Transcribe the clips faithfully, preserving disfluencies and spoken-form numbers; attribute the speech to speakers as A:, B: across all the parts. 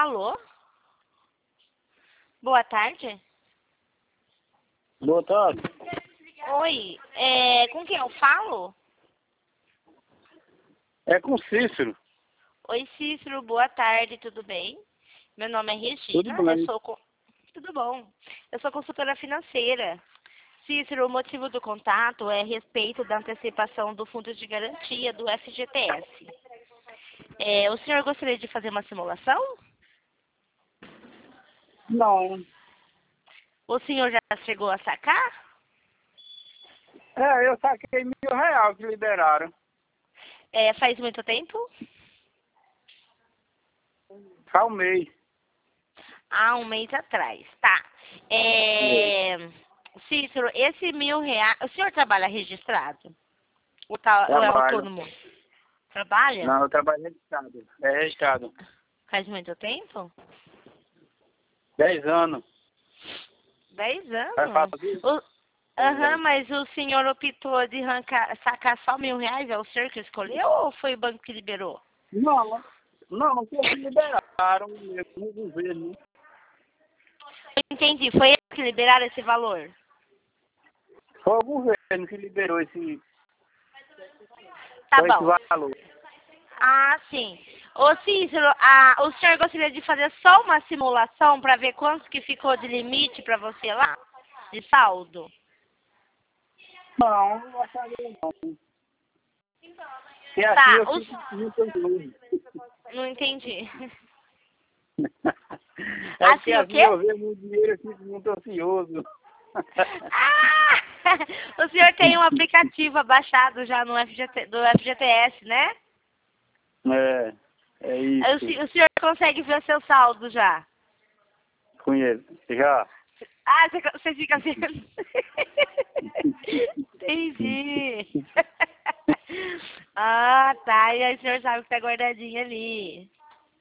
A: Alô? Boa tarde.
B: Boa tarde.
A: Oi, é, com quem eu falo?
B: É com Cícero.
A: Oi, Cícero, boa tarde, tudo bem? Meu nome é
B: Tudo
A: Regina, eu
B: bem.
A: sou... co- Tudo bom. Eu sou consultora financeira. Cícero, o motivo do contato é a respeito da antecipação do fundo de garantia do F G T S. É, o senhor gostaria de fazer uma simulação?
B: Não.
A: O senhor já chegou a sacar?
B: É, eu saquei mil reais que liberaram.
A: É, faz muito tempo?
B: Há um mês.
A: Há um mês atrás, tá.
B: É.
A: É, Cícero, esse mil reais... O senhor trabalha registrado? Ou, tá, ou é
B: Trabalho.
A: autônomo? Trabalha?
B: Não, eu trabalho registrado. É registrado.
A: Faz muito tempo?
B: Dez anos.
A: Dez
B: Vai
A: anos?
B: fazer?
A: O- Aham, mas o senhor optou de arrancar, sacar só mil reais? É o senhor que escolheu ou foi o banco que liberou?
B: Não. Não, não foi que liberaram mesmo no governo.
A: Entendi, foi eles que liberaram esse valor?
B: Foi o governo que liberou esse,
A: Tá
B: foi esse
A: bom.
B: valor.
A: Ah, sim. Ô Cícero, ah, o senhor gostaria de fazer só uma simulação para ver quanto que ficou de limite para você lá? De saldo?
B: Não, não acharia não. Se assim
A: Tá,
B: eu
A: os...
B: fico muito ansioso.
A: Não entendi.
B: É porque
A: Assim o
B: assim
A: quê?
B: eu vejo muito dinheiro eu fico muito ansioso.
A: Ah! O senhor tem um aplicativo abaixado já no F G T, do F G T S, né?
B: É, é
A: O,
B: isso.
A: se- o senhor consegue ver seu saldo já?
B: Conheço. Já.
A: Ah, você, co- você fica vendo. Entendi. Ah, tá. E aí o senhor sabe que tá guardadinho ali.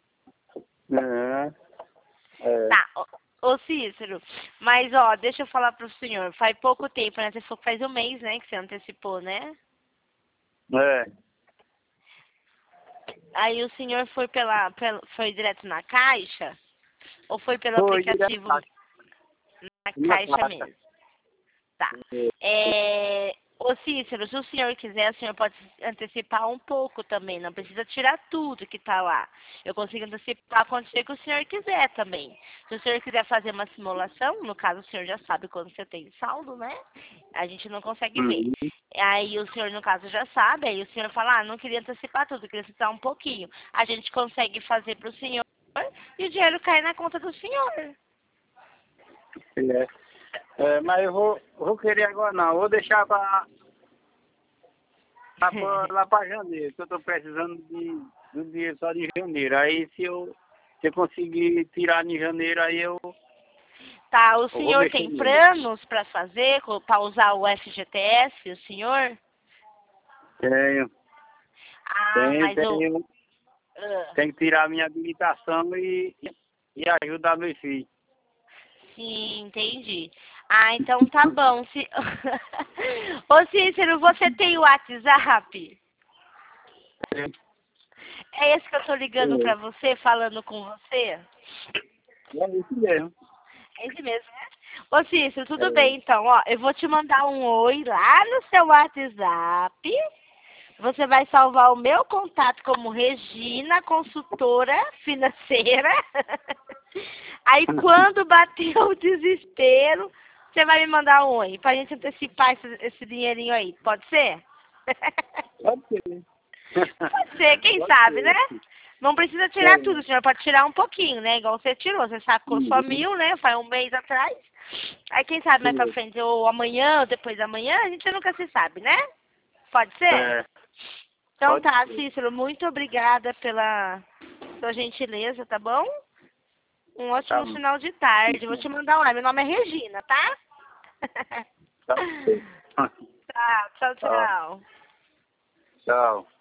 B: É. É.
A: Tá, ô, ô Cícero, mas ó, deixa eu falar pro senhor, faz pouco tempo, né? Você falou que faz um mês, né, que você antecipou, né?
B: É.
A: Aí o senhor foi pela, pela foi direto na caixa? Ou foi pelo
B: Foi direto
A: aplicativo
B: na
A: na
B: na
A: caixa
B: caixa.
A: mesmo? Tá. É, ô Cícero, se o senhor quiser, o senhor pode antecipar um pouco também. Não precisa tirar tudo que tá lá. Eu consigo antecipar quanto que o senhor quiser também. Se o senhor quiser fazer uma simulação, no caso o senhor já sabe quando você tem saldo, né? A gente não consegue ver.
B: Uhum.
A: Aí o senhor, no caso, já sabe. Aí o senhor fala, ah, não queria antecipar tudo, queria antecipar um pouquinho. A gente consegue fazer pro senhor e o dinheiro cai na conta do senhor.
B: É. É, mas eu vou, vou querer agora não. Vou deixar pra, pra, pra- lá pra janeiro, que eu tô precisando de, do dinheiro só de janeiro. Aí se eu, se eu conseguir tirar em janeiro, aí eu,
A: Tá, o
B: eu vou
A: senhor
B: mexer
A: tem
B: nele.
A: planos para fazer, para usar o F G T S, o senhor?
B: Tenho,
A: Ah,
B: tenho,
A: mas o...
B: tenho.
A: ah,
B: Tenho que tirar a minha habilitação e, e ajudar meus filhos.
A: sim, entendi. Ah, então tá bom. Se... Ô Cícero, você tem o WhatsApp? É esse que eu tô ligando
B: É,
A: pra você, falando com você?
B: é isso mesmo.
A: É esse mesmo, né? Ô Cícero, tudo
B: É,
A: bem então, ó. Eu vou te mandar um oi lá no seu WhatsApp. Você vai salvar o meu contato como Regina, consultora financeira. Aí quando bater o desespero, você vai me mandar um oi, pra gente antecipar esse, esse dinheirinho aí. Pode ser?
B: pode ser.
A: Pode ser, quem
B: Pode
A: sabe, né?
B: ser.
A: Não precisa tirar
B: É.
A: tudo, o senhor pode tirar um pouquinho, né? Igual você tirou, você sacou só
B: Uhum.
A: mil, né? Faz um mês atrás. Aí quem sabe mais pra frente, ou amanhã, ou depois da manhã, a gente nunca se sabe, né? Pode ser?
B: É,
A: Então
B: pode
A: tá,
B: ser.
A: Cícero, muito obrigada pela sua gentileza, tá bom? Um
B: Tá
A: ótimo
B: bom.
A: final de tarde. Vou te mandar um lá. Meu nome é Regina, tá?
B: Tá bom.
A: Tá, tchau,
B: Tá.
A: tchau.
B: Tchau.